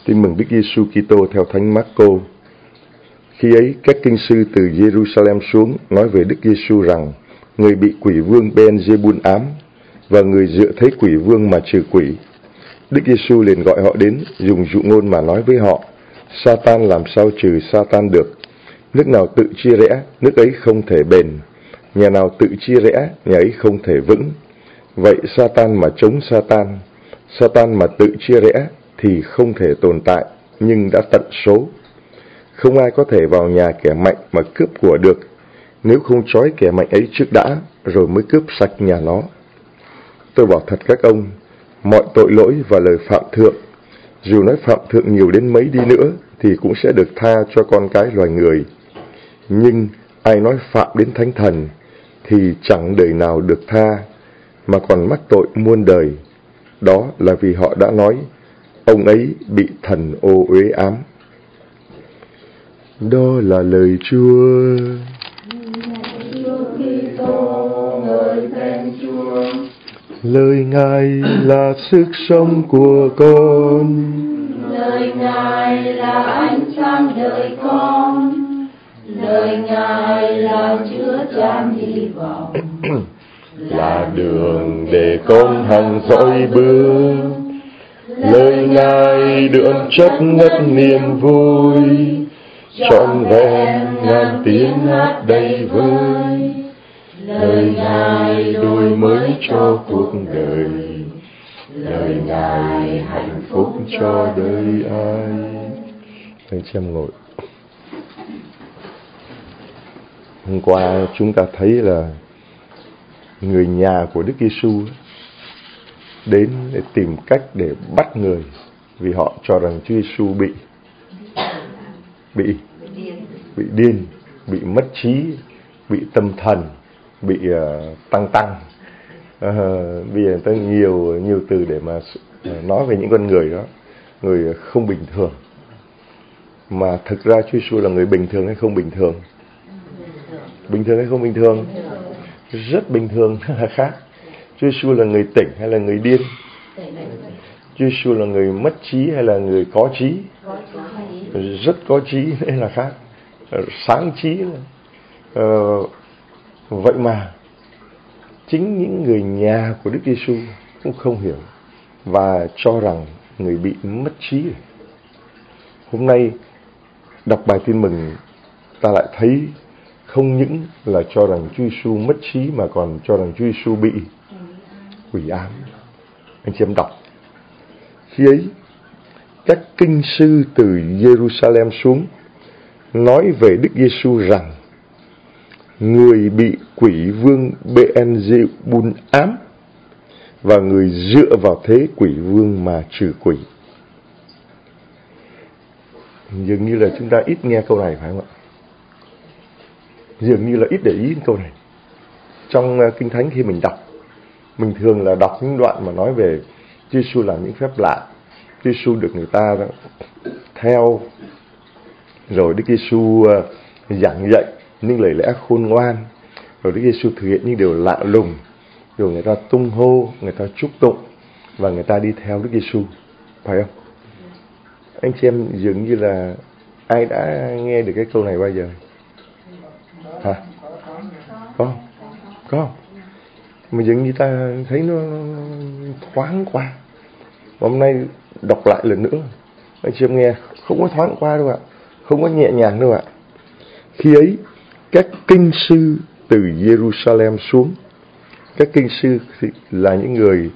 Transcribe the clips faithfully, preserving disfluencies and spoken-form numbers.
Tin mừng Đức Giêsu Kitô theo Thánh Marco. Khi ấy, các kinh sư từ Jerusalem xuống nói về Đức Giêsu rằng người bị quỷ vương Beelzebul ám và người dựa thế quỷ vương mà trừ quỷ. Đức Giêsu liền gọi họ đến, dùng dụ ngôn mà nói với họ: Sa-tan làm sao trừ Sa-tan được? Nước nào tự chia rẽ, nước ấy không thể bền. Nhà nào tự chia rẽ, nhà ấy không thể vững. Vậy Sa-tan mà chống Sa-tan, Sa-tan mà tự chia rẽ thì không thể tồn tại, nhưng đã tận số. Không ai có thể vào nhà kẻ mạnh mà cướp của được, nếu không trói kẻ mạnh ấy trước đã, rồi mới cướp sạch nhà nó. Tôi bảo thật các ông, mọi tội lỗi và lời phạm thượng, dù nói phạm thượng nhiều đến mấy đi nữa, thì cũng sẽ được tha cho con cái loài người. Nhưng ai nói phạm đến Thánh Thần, thì chẳng đời nào được tha, mà còn mắc tội muôn đời. Đó là vì họ đã nói, ông ấy bị thần ô uế ám. Đó là lời Chúa. Lời Ngài là sức sống của con. Lời Ngài là ánh sáng đời con. Lời Ngài là chứa chan hy vọng. Là đường để con hằng dõi bước. Lời Ngài đường chất ngất niềm vui. Trọn vẹn ngàn tiếng hát đầy vơi. Lời Ngài đổi mới cho cuộc đời. Lời Ngài hạnh phúc cho đời ai. Anh chị em ngồi. Hôm qua chúng ta thấy là người nhà của Đức Giêsu đến để tìm cách để bắt người, vì họ cho rằng Chúa Giêsu bị bị bị điên, bị mất trí, bị tâm thần, bị uh, tăng tăng. Uh, bây giờ tới nhiều nhiều từ để mà uh, nói về những con người đó, người không bình thường. Mà thực ra Chúa Giêsu là người bình thường hay không bình thường? Bình thường hay không bình thường? Rất bình thường là khác. Chúa Giêsu là người tỉnh hay là người điên? Chúa Giêsu là người mất trí hay là người có trí? Rất có trí nên là khác. Sáng trí là uh, vậy mà chính những người nhà của Đức Giêsu cũng không hiểu và cho rằng người bị mất trí. Hôm nay đọc bài tin mừng, ta lại thấy không những là cho rằng Chúa Giêsu mất trí mà còn cho rằng Chúa Giêsu bị quỷ ám. Anh chị em đọc. Khi ấy, các kinh sư từ Jerusalem xuống nói về Đức Giêsu rằng người bị quỷ vương Beelzebul ám và người dựa vào thế quỷ vương mà trừ quỷ. Dường như là chúng ta ít nghe câu này phải không ạ? Dường như là ít để ý đến câu này. Trong Kinh Thánh khi mình đọc, mình thường là đọc những đoạn mà nói về Chúa Giêsu làm những phép lạ, Chúa Giêsu được người ta theo, rồi Đức Giêsu giảng dạy những lời lẽ khôn ngoan, rồi Đức Giêsu thực hiện những điều lạ lùng, rồi người ta tung hô, người ta chúc tụng và người ta đi theo Đức Giêsu, phải không? Anh chị em dường như là ai đã nghe được cái câu này bao giờ? Hả? Có, có. Mà dường như ta thấy nó thoáng qua. Hôm nay đọc lại lần nữa, anh chị em nghe không có thoáng qua đâu ạ, không có nhẹ nhàng đâu ạ. Khi ấy, các kinh sư từ Jerusalem xuống. Các kinh sư là những người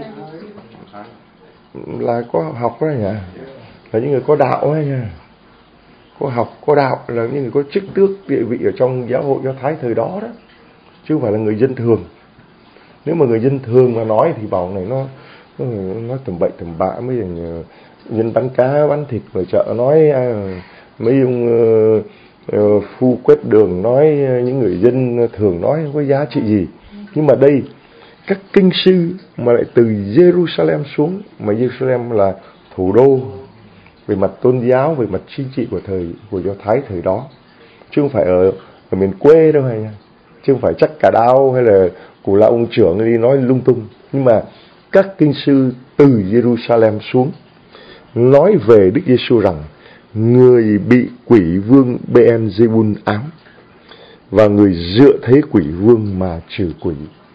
là có học đó nhỉ, là những người có đạo ấy nhỉ, có học có đạo, là những người có chức tước địa vị ở trong giáo hội Do Thái thời đó đó, chứ không phải là người dân thường. Nếu mà người dân thường mà nói thì bảo này nó nó nói tầm bậy tầm bạ, mấy thằng dân bán cá bán thịt ở chợ nói, mấy ông uh, uh, phu quét đường nói, những người dân thường nói không có giá trị gì. Nhưng mà đây, các kinh sư mà lại từ Jerusalem xuống, mà Jerusalem là thủ đô về mặt tôn giáo, về mặt chính trị của thời của Do Thái thời đó, chứ không phải ở, ở miền quê đâu này, chứ không phải chắc cả đao hay là cụ lão ông trưởng đi nói lung tung. Nhưng mà các kinh sư từ Jerusalem xuống nói về Đức Giêsu rằng người bị quỷ vương Beelzebul ám và người dựa thế quỷ vương mà trừ quỷ.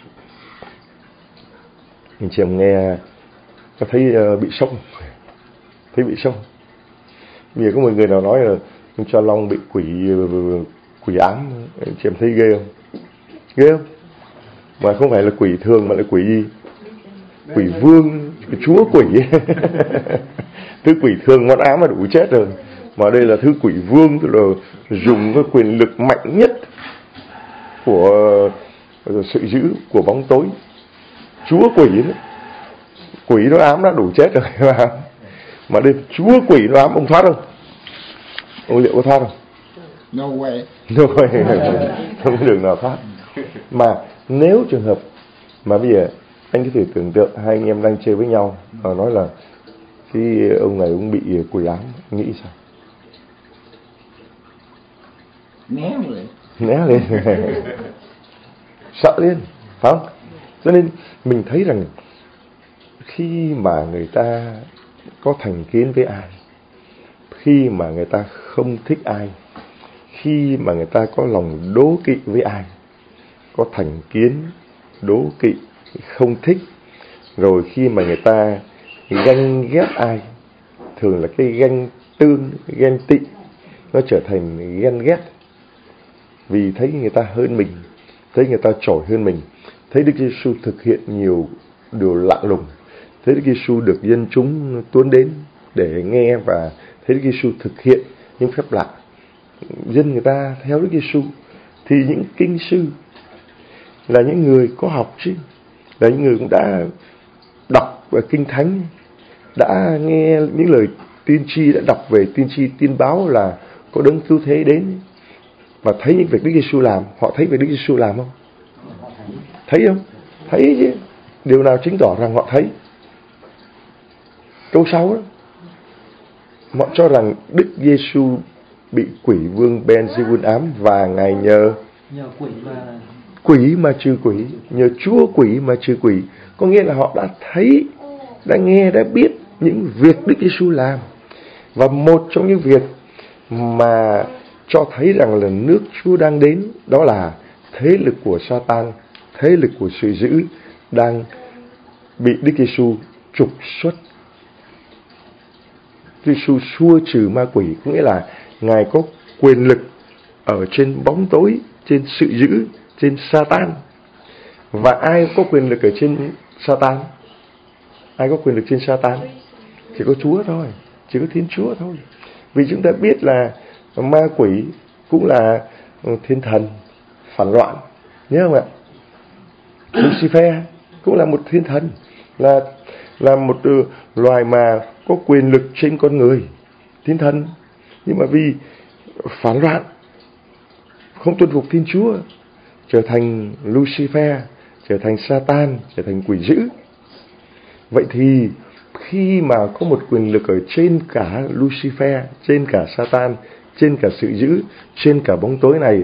Anh chị em nghe có thấy uh, bị sốc không? Thấy bị sốc không? Bây giờ có một người nào nói là cho Long bị quỷ quỷ ám, anh chị em thấy ghê không? Ghê không? Mà không phải là quỷ thường mà là quỷ gì? Quỷ vương, chúa quỷ. Thứ quỷ thường món ám là đủ chết rồi, mà đây là thứ quỷ vương, tức là dùng cái quyền lực mạnh nhất của sự dữ của bóng tối. Chúa quỷ đó. Quỷ nó ám đã đủ chết rồi mà. Mà đây chúa quỷ nó ám, ông thoát không? Ông liệu có thoát không? No way. No way. Không có đường nào thoát. Mà nếu trường hợp mà bây giờ anh có thể tưởng tượng hai anh em đang chơi với nhau và nói là cái ông này ông bị quỷ ám, nghĩ sao? Né lên. Né lên. Sợ lên, phải không? Cho nên mình thấy rằng khi mà người ta có thành kiến với ai, khi mà người ta không thích ai, khi mà người ta có lòng đố kỵ với ai, có thành kiến, đố kỵ, không thích, rồi khi mà người ta ganh ghét ai, thường là cái ganh tương, ghen tị, nó trở thành ghen ghét. Vì thấy người ta hơn mình, thấy người ta trội hơn mình, thấy Đức Giêsu thực hiện nhiều điều lạ lùng, thấy Đức Giêsu được dân chúng tuôn đến để nghe và thấy Đức Giêsu thực hiện những phép lạ, dân người ta theo Đức Giêsu. Thì những kinh sư là những người có học chứ, là những người cũng đã đọc kinh thánh, đã nghe những lời tiên tri, đã đọc về tiên tri tiên báo là có đấng cứu thế đến và thấy những việc Đức Giêsu làm. Họ thấy việc Đức Giêsu làm không? Thấy không? Thấy chứ. Điều nào chứng tỏ rằng họ thấy? Câu sáu đó, họ cho rằng Đức Giêsu bị quỷ vương Beelzebul ám và ngài nhờ nhờ quỷ mà quỷ mà trừ quỷ, nhờ chúa quỷ mà trừ quỷ. Có nghĩa là họ đã thấy, đã nghe, đã biết những việc Đức Giêsu làm. Và một trong những việc mà cho thấy rằng là nước Chúa đang đến, đó là thế lực của Sa-tan, thế lực của sự dữ đang bị Đức Giêsu trục xuất. Đức Giêsu xua trừ ma quỷ, có nghĩa là ngài có quyền lực ở trên bóng tối, trên sự dữ, trên Sa-tan. Và ai có quyền lực ở trên Sa-tan? Ai có quyền lực trên Sa-tan? Chỉ có Chúa thôi, chỉ có Thiên Chúa thôi. Vì chúng ta biết là ma quỷ cũng là thiên thần phản loạn, nhớ không ạ? Lucifer cũng là một thiên thần, là là một uh, loài mà có quyền lực trên con người, thiên thần. Nhưng mà vì phản loạn, không tuân phục Thiên Chúa, trở thành Lucifer, trở thành Sa-tan, trở thành quỷ dữ. Vậy thì khi mà có một quyền lực ở trên cả Lucifer, trên cả Sa-tan, trên cả sự dữ, trên cả bóng tối này,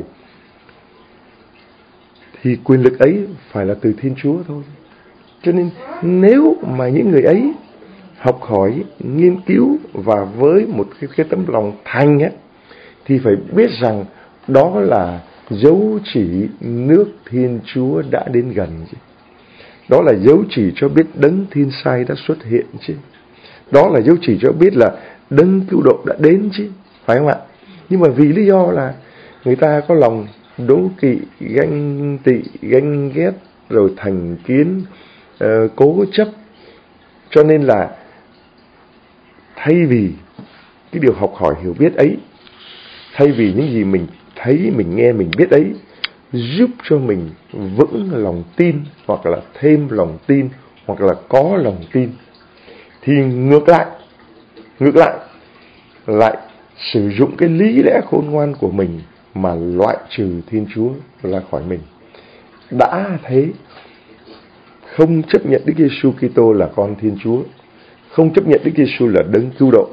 thì quyền lực ấy phải là từ Thiên Chúa thôi. Cho nên nếu mà những người ấy học hỏi, nghiên cứu và với một cái, cái tấm lòng thành ấy, thì phải biết rằng đó là dấu chỉ nước Thiên Chúa đã đến gần chứ. Đó là dấu chỉ cho biết đấng Thiên Sai đã xuất hiện chứ. Đó là dấu chỉ cho biết là đấng cứu độ đã đến chứ, phải không ạ? Nhưng mà vì lý do là người ta có lòng đố kỵ, ganh tị, ganh ghét, rồi thành kiến, uh, cố chấp, cho nên là thay vì cái điều học hỏi hiểu biết ấy, thay vì những gì mình thấy, mình nghe, mình biết ấy giúp cho mình vững lòng tin, hoặc là thêm lòng tin, hoặc là có lòng tin, thì ngược lại ngược lại lại sử dụng cái lý lẽ khôn ngoan của mình mà loại trừ Thiên Chúa ra khỏi mình. Đã thế, không chấp nhận Đức Giêsu Kitô là con Thiên Chúa, không chấp nhận Đức Giêsu là đấng cứu độ,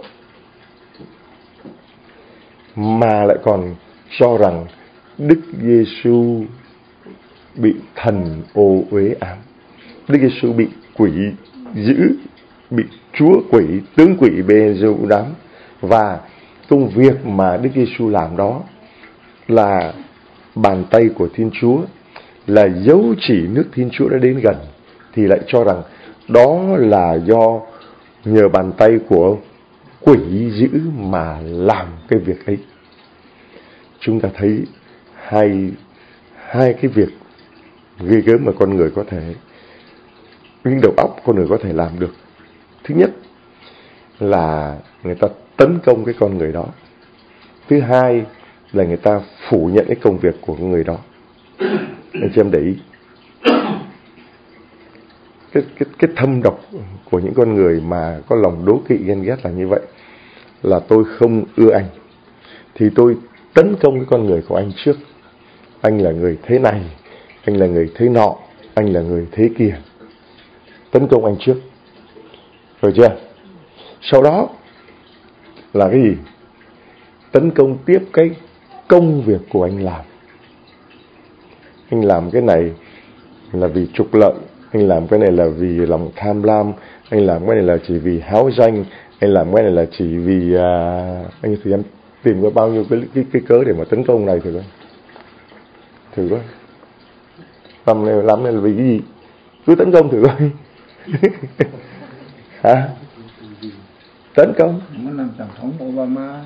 mà lại còn cho rằng Đức Giêsu bị thần ô uế ám, Đức Giêsu bị quỷ dữ, bị chúa quỷ, tướng quỷ bê dụ đám. Và công việc mà Đức Giêsu làm đó là bàn tay của Thiên Chúa, là dấu chỉ nước Thiên Chúa đã đến gần, thì lại cho rằng đó là do nhờ bàn tay của quỷ dữ mà làm cái việc ấy. Chúng ta thấy hai hai cái việc ghê gớm mà con người có thể, những đầu óc con người có thể làm được. Thứ nhất là người ta tấn công cái con người đó. Thứ hai là người ta phủ nhận cái công việc của người đó. Anh chị em để ý cái, cái, cái thâm độc của những con người mà có lòng đố kỵ ghen ghét là như vậy. Là tôi không ưa anh thì tôi tấn công cái con người của anh trước. Anh là người thế này, anh là người thế nọ, anh là người thế kia. Tấn công anh trước, rồi chưa? Sau đó là cái gì? Tấn công tiếp cái công việc của anh làm. Anh làm cái này là vì trục lợi, anh làm cái này là vì lòng tham lam, anh làm cái này là chỉ vì háo danh, anh làm cái này là chỉ vì à, anh thì em tìm có bao nhiêu cái, cái, cái cớ để mà tấn công này thử coi. Thử coi. Làm này, làm này là vì cái gì? Cứ tấn công thử coi. Hả? Tấn công. Muốn làm tổng thống Obama.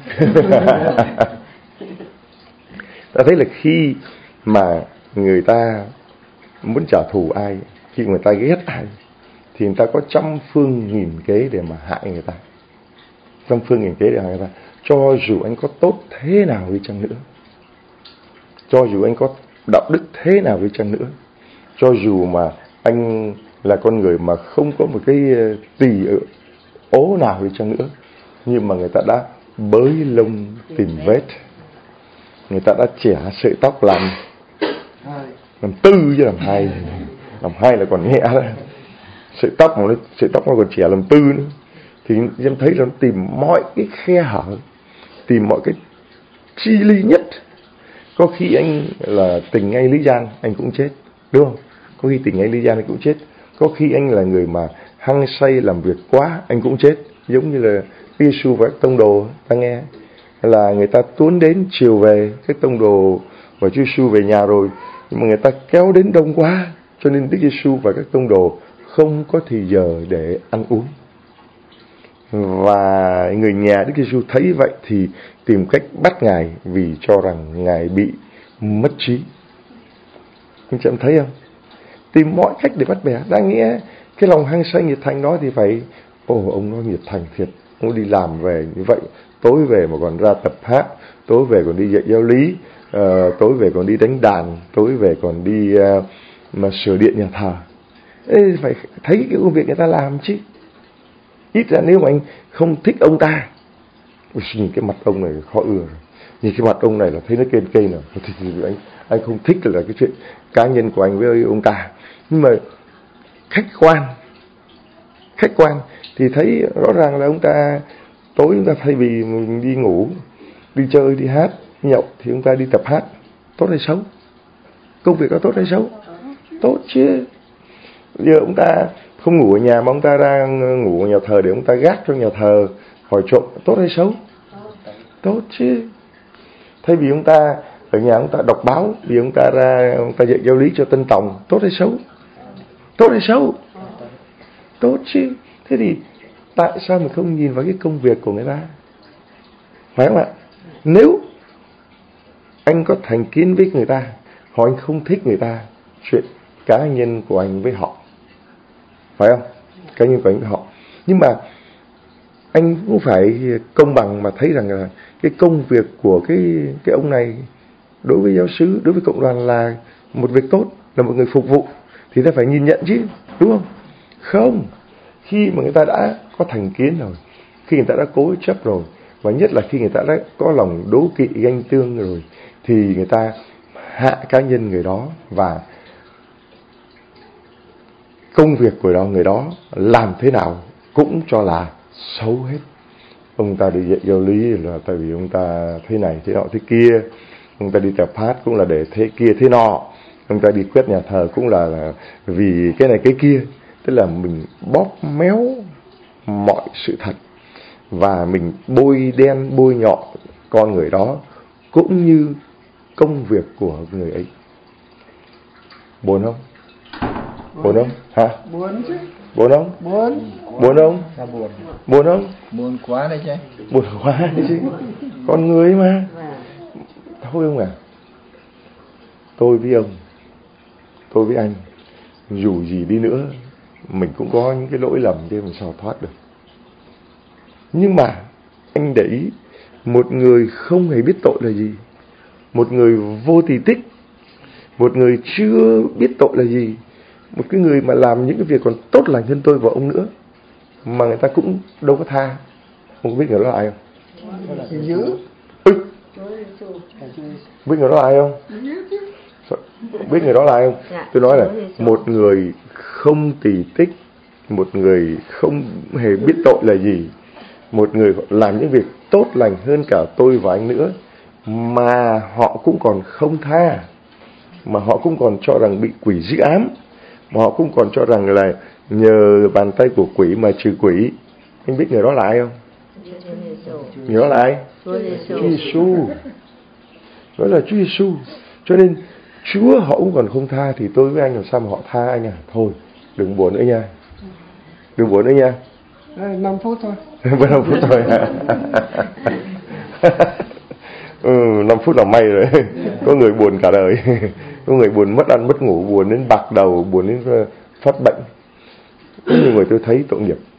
Ta thấy là khi mà người ta muốn trả thù ai, khi người ta ghét ai, thì người ta có trăm phương nghìn kế để mà hại người ta. Trăm phương nghìn kế để hại người ta. Cho dù anh có tốt thế nào đi chăng nữa, cho dù anh có đạo đức thế nào đi chăng nữa, cho dù mà anh là con người mà không có một cái tỳ ố nào đi chăng nữa, nhưng mà người ta đã bới lông tìm vết, người ta đã chẻ sợi tóc làm làm tư chứ làm hai, làm hai là còn nhẹ đó. Sợi tóc mà nó, sợi tóc nó còn chẻ làm tư nữa, thì em thấy là nó tìm mọi cái khe hở, tìm mọi cái chi ly nhất. Có khi anh là tình anh lý gian anh cũng chết, đúng không? Có khi tình anh lý gian anh cũng chết. Có khi anh là người mà hăng say làm việc quá anh cũng chết. Giống như là Giêsu và các tông đồ, ta nghe là người ta tuôn đến chiều về, các tông đồ và Chúa Giêsu về nhà rồi, nhưng mà người ta kéo đến đông quá, cho nên Đức Giêsu và các tông đồ không có thì giờ để ăn uống. Và người nhà Đức Giêsu thấy vậy thì tìm cách bắt Ngài, vì cho rằng Ngài bị mất trí. Anh chị em thấy không? Tìm mọi cách để bắt bẻ. Đang nghe cái lòng hăng say nhiệt thành đó thì phải, ồ ông nó nhiệt thành thiệt, ông đi làm về như vậy, tối về mà còn ra tập hát, tối về còn đi dạy giáo lý, uh, tối về còn đi đánh đàn, tối về còn đi uh, mà sửa điện nhà thờ. Ê, phải thấy cái công việc người ta làm chứ. Ít ra nếu mà anh không thích ông ta, nhìn cái mặt ông này khó ưa, nhìn cái mặt ông này là thấy nó kên kên nào, thì anh anh không thích là cái chuyện cá nhân của anh với ông ta. Nhưng mà khách quan, khách quan thì thấy rõ ràng là ông ta tối chúng ta thay vì mình đi ngủ, đi chơi, đi hát, đi nhậu thì ông ta đi tập hát. Tốt hay xấu? Công việc đó tốt hay xấu? Tốt chứ. Giờ ông ta không ngủ ở nhà mà ông ta ra ngủ ở nhà thờ để ông ta gác trong nhà thờ hỏi trộm, tốt hay xấu? Tốt chứ. Thay vì ông ta ở nhà ông ta đọc báo, vì ông ta ra ông ta dạy giáo lý cho tân tòng, tốt hay xấu? Tốt hay xấu? Tốt chứ. Thế thì tại sao mình không nhìn vào cái công việc của người ta? Phải không ạ? Nếu anh có thành kiến với người ta, hoặc anh không thích người ta, chuyện cá nhân của anh với họ, phải không? Cá nhân của anh với họ. Nhưng mà anh cũng phải công bằng mà thấy rằng là cái công việc của cái cái ông này đối với giáo xứ, đối với cộng đoàn là một việc tốt, là một người phục vụ, thì ta phải nhìn nhận chứ, đúng không? Không. Khi mà người ta đã có thành kiến rồi, khi người ta đã cố chấp rồi, và nhất là khi người ta đã có lòng đố kỵ ganh tương rồi, thì người ta hạ cá nhân người đó, và công việc của đó người đó làm thế nào cũng cho là xấu hết. Ông ta đi dạy giáo lý là tại vì ông ta thế này thế nọ thế kia, ông ta đi tập hát cũng là để thế kia thế nọ, ông ta đi quét nhà thờ cũng là, là vì cái này cái kia. Tức là mình bóp méo mọi sự thật, và mình bôi đen bôi nhọ con người đó cũng như công việc của người ấy. Buồn không? Buồn không? Hả? Buồn chứ. Buồn không? Buồn. Buồn không? Sao buồn? Buồn không? Buồn quá đấy chứ. Buồn quá đấy chứ. Con người mà. Thôi ông à, tôi với ông, tôi với anh, dù gì đi nữa mình cũng có những cái lỗi lầm chứ mình sao thoát được. Nhưng mà anh để ý, một người không hề biết tội là gì, một người vô tỳ tích, một người chưa biết tội là gì, một cái người mà làm những cái việc còn tốt lành hơn tôi và ông nữa, mà người ta cũng đâu có tha. Ông có biết người đó là ai không? Dữ. Ui, biết người đó là ai không? Biết người đó là ai không? Dạ. Tôi nói là một người không tỳ tích, một người không hề biết tội là gì, một người làm những việc tốt lành hơn cả tôi và anh nữa, mà họ cũng còn không tha, mà họ cũng còn cho rằng bị quỷ giết ám, mà họ cũng còn cho rằng là nhờ bàn tay của quỷ mà trừ quỷ. Anh biết người đó là ai không? Người đó là ai? Chúa Giêsu. Đó là Chúa Giêsu. Cho nên Chúa họ cũng còn không tha, thì tôi với anh làm sao mà họ tha anh à? Thôi, đừng buồn nữa nha. Đừng buồn nữa nha. năm phút thôi. Vẫn năm phút thôi hả? ừ, năm phút là may rồi. Có người buồn cả đời. Có người buồn mất ăn mất ngủ, buồn đến bạc đầu, buồn đến phát bệnh. Có nhiều người tôi thấy tội nghiệp.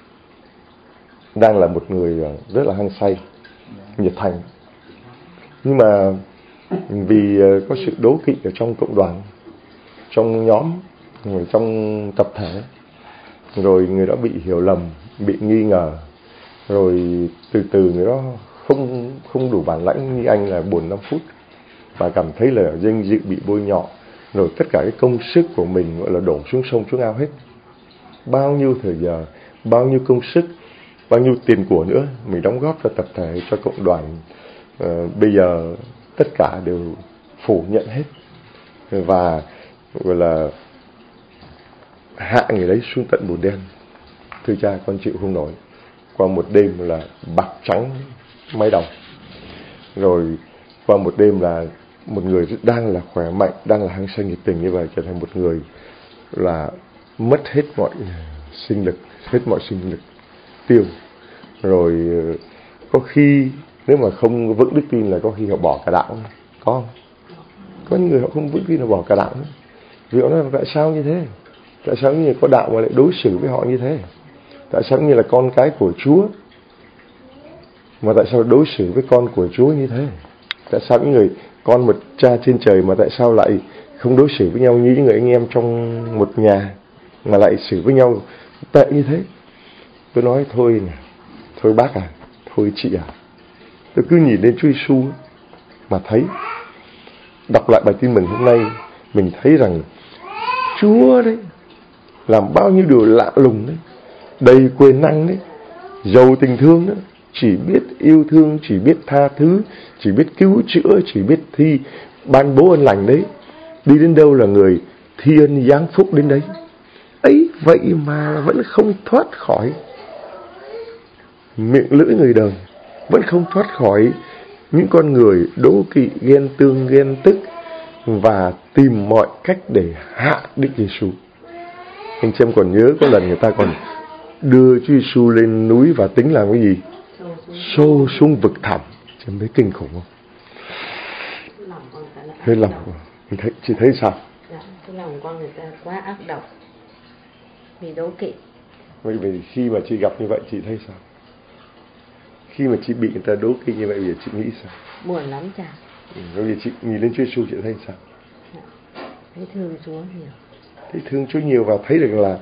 Đang là một người rất là hăng say, nhiệt thành, nhưng mà vì có sự đố kỵ ở trong cộng đoàn, trong nhóm, trong tập thể, rồi người đó bị hiểu lầm, bị nghi ngờ, rồi từ từ người đó không không đủ bản lãnh như anh là buồn năm phút, và cảm thấy là danh dự bị bôi nhọ, rồi tất cả cái công sức của mình gọi là đổ xuống sông xuống ao hết. Bao nhiêu thời giờ, bao nhiêu công sức, bao nhiêu tiền của nữa mình đóng góp cho tập thể, cho cộng đoàn, à, bây giờ tất cả đều phủ nhận hết, và gọi là hạ người đấy xuống tận bùn đen. Thưa cha, con chịu không nổi. Qua một đêm là bạc trắng mái đầu, rồi qua một đêm là một người đang là khỏe mạnh, đang là hăng say nhiệt tình như vậy, trở thành một người là mất hết mọi sinh lực, hết mọi sinh lực tiêu. Rồi có khi nếu mà không vững đức tin là có khi họ bỏ cả đạo. Có không? Có những người họ không vững tin là bỏ cả đạo. Vì họ nói tại sao như thế? Tại sao những người có đạo mà lại đối xử với họ như thế? Tại sao như là con cái của Chúa mà tại sao đối xử với con của Chúa như thế? Tại sao những người con một cha trên trời mà tại sao lại không đối xử với nhau như những người anh em trong một nhà, mà lại xử với nhau tệ như thế? Tôi nói thôi nè, thôi bác à, thôi chị à, tôi cứ nhìn lên Chúa Giêsu mà thấy. Đọc lại bài tin mừng hôm nay, mình thấy rằng Chúa đấy làm bao nhiêu điều lạ lùng đấy, đầy quyền năng đấy, giàu tình thương đấy, chỉ biết yêu thương, chỉ biết tha thứ, chỉ biết cứu chữa, chỉ biết thi ban bố ơn lành đấy. Đi đến đâu là người thi ân giáng phúc đến đấy. Ấy vậy mà vẫn không thoát khỏi miệng lưỡi người đời, vẫn không thoát khỏi những con người đố kỵ, ghen tương, ghen tức và tìm mọi cách để hạ Đức Giêsu. Anh chị em còn nhớ có lần người ta còn đưa Chúa Giêsu lên núi và tính làm cái gì? Xô xuống vực thẳm. Chị em thấy kinh khủng không? Hơi lòng. Chị thấy, chị thấy sao? Dạ, cái lòng con người ta quá ác độc, vì đố kỵ. Vậy vì khi mà chị gặp như vậy chị thấy sao? Khi mà chị bị người ta đố kỵ như vậy, chị nghĩ sao? Buồn lắm cha. Bởi vì chị nhìn lên Chúa Giêsu chị thấy sao? Dạ, thấy thương Chúa nhiều. Thấy thương Chúa nhiều và thấy được là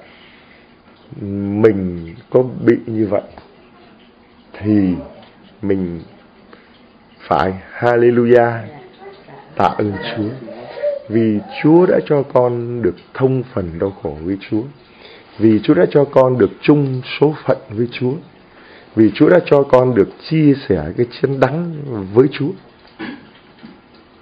mình có bị như vậy thì mình phải hallelujah, tạ ơn Chúa, vì Chúa đã cho con được thông phần đau khổ với Chúa, vì Chúa đã cho con được chung số phận với Chúa, vì Chúa đã cho con được chia sẻ cái chiến đắng với Chúa.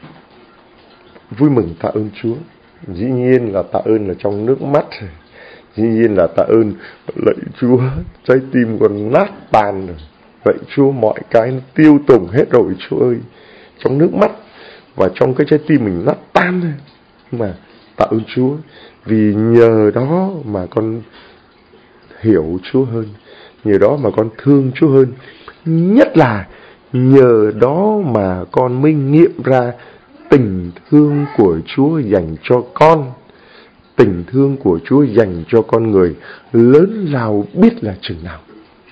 Vui mừng tạ ơn Chúa. Dĩ nhiên là tạ ơn là trong nước mắt, Dĩ nhiên là tạ ơn, lạy Chúa, trái tim còn nát tan rồi. Lạy Chúa, mọi cái nó tiêu tùng hết rồi Chúa ơi. Trong nước mắt và trong cái trái tim mình nát tan rồi. Nhưng mà tạ ơn Chúa, vì nhờ đó mà con hiểu Chúa hơn, nhờ đó mà con thương Chúa hơn. Nhất là nhờ đó mà con mới nghiệm ra tình thương của Chúa dành cho con, tình thương của Chúa dành cho con người lớn lao biết là chừng nào.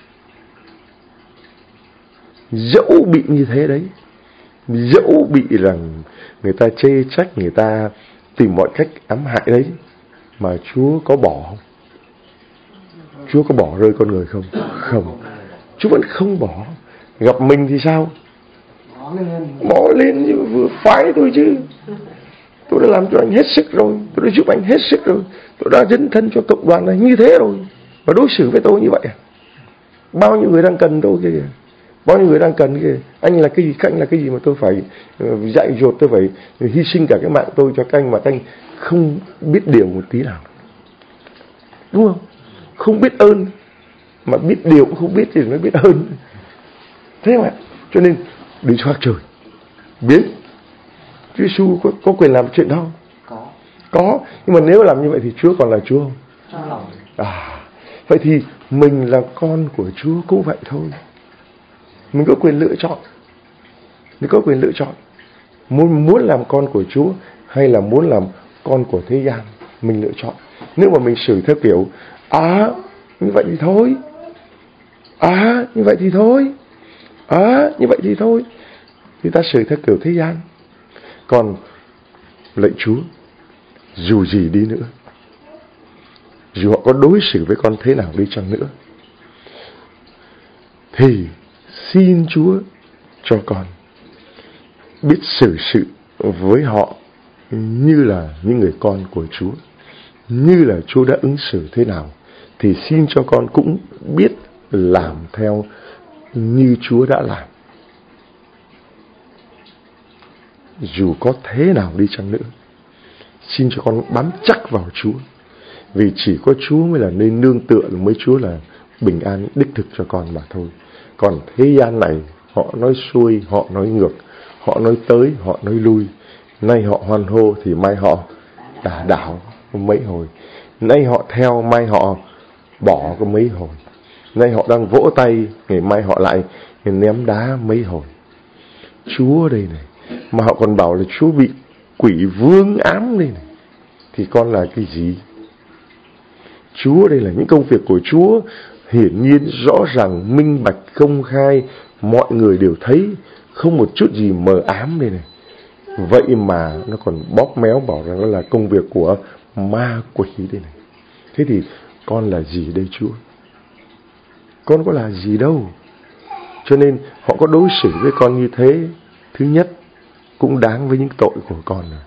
Dẫu bị như thế đấy, dẫu bị rằng người ta chê trách, người ta tìm mọi cách ám hại đấy, mà Chúa có bỏ không? Chúa có bỏ rơi con người không? Không. Chúa vẫn không bỏ. Gặp mình thì sao? Bỏ lên như vừa phải thôi chứ. Tôi đã làm cho anh hết sức rồi, tôi đã giúp anh hết sức rồi, tôi đã dấn thân cho cộng đoàn này như thế rồi, và đối xử với tôi như vậy à? Bao nhiêu người đang cần tôi kìa, bao nhiêu người đang cần kìa. Anh là cái gì, các anh là cái gì mà tôi phải dạy dột, tôi phải hy sinh cả cái mạng tôi cho các anh, mà các anh không biết điều một tí nào, đúng không? Không biết ơn, mà biết điều cũng không biết thì mới biết ơn. Thế mà cho nên Đức Chúa Trời biết Chúa Giêsu có, có quyền làm chuyện đó không? Có. Có. Nhưng mà nếu làm như vậy thì Chúa còn là Chúa không? Không. À, vậy thì mình là con của Chúa cũng vậy thôi. Mình có quyền lựa chọn. Mình có quyền lựa chọn. Muốn muốn làm con của Chúa hay là muốn làm con của thế gian, mình lựa chọn. Nếu mà mình xử theo kiểu à như vậy thì thôi, à như vậy thì thôi, à như vậy thì thôi, thì ta xử theo kiểu thế gian. Còn lạy Chúa, dù gì đi nữa, dù họ có đối xử với con thế nào đi chăng nữa, thì xin Chúa cho con biết xử sự với họ như là những người con của Chúa. Như là Chúa đã ứng xử thế nào, thì xin cho con cũng biết làm theo như Chúa đã làm. Dù có thế nào đi chăng nữa, xin cho con bám chắc vào Chúa. Vì chỉ có Chúa mới là nơi nương tựa, mới Chúa là bình an đích thực cho con mà thôi. Còn thế gian này, họ nói xuôi, họ nói ngược, họ nói tới, họ nói lui. Nay họ hoan hô thì mai họ đả đảo mấy hồi. Nay họ theo, mai họ bỏ có mấy hồi. Nay họ đang vỗ tay, ngày mai họ lại ném đá mấy hồi. Chúa đây này, mà họ còn bảo là Chúa bị quỷ vương ám đây này, thì con là cái gì? Chúa đây là những công việc của Chúa hiển nhiên, rõ ràng, minh bạch, công khai, mọi người đều thấy, không một chút gì mờ ám đây này. Vậy mà nó còn bóp méo bảo rằng nó là công việc của ma quỷ đây này. Thế thì con là gì đây Chúa? Con có là gì đâu. Cho nên họ có đối xử với con như thế, thứ nhất cũng đáng với những tội của con rồi.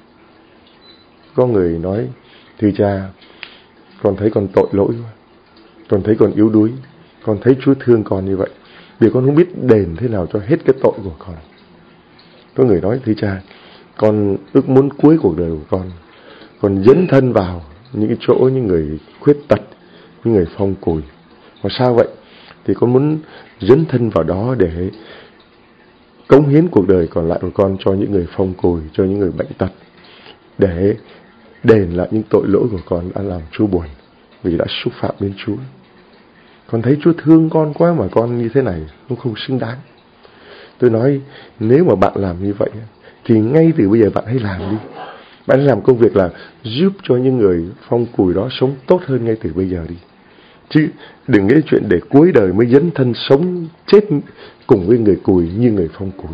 Có người nói, thưa cha, con thấy con tội lỗi quá, con thấy con yếu đuối, con thấy Chúa thương con như vậy, vì con không biết đền thế nào cho hết cái tội của con. Có người nói, thưa cha, con ước muốn cuối cuộc đời của con, con dấn thân vào những cái chỗ những người khuyết tật, những người phong cùi. Mà sao vậy? Thì con muốn dấn thân vào đó để cống hiến cuộc đời còn lại của con cho những người phong cùi, cho những người bệnh tật, để đền lại những tội lỗi của con đã làm Chúa buồn, vì đã xúc phạm đến Chúa. Con thấy Chúa thương con quá mà con như thế này cũng không xứng đáng. Tôi nói, nếu mà bạn làm như vậy thì ngay từ bây giờ bạn hãy làm đi. Bạn hãy làm công việc là giúp cho những người phong cùi đó sống tốt hơn ngay từ bây giờ đi. Chứ đừng nghĩ chuyện để cuối đời mới dấn thân sống chết cùng với người cùi như người phong cùi.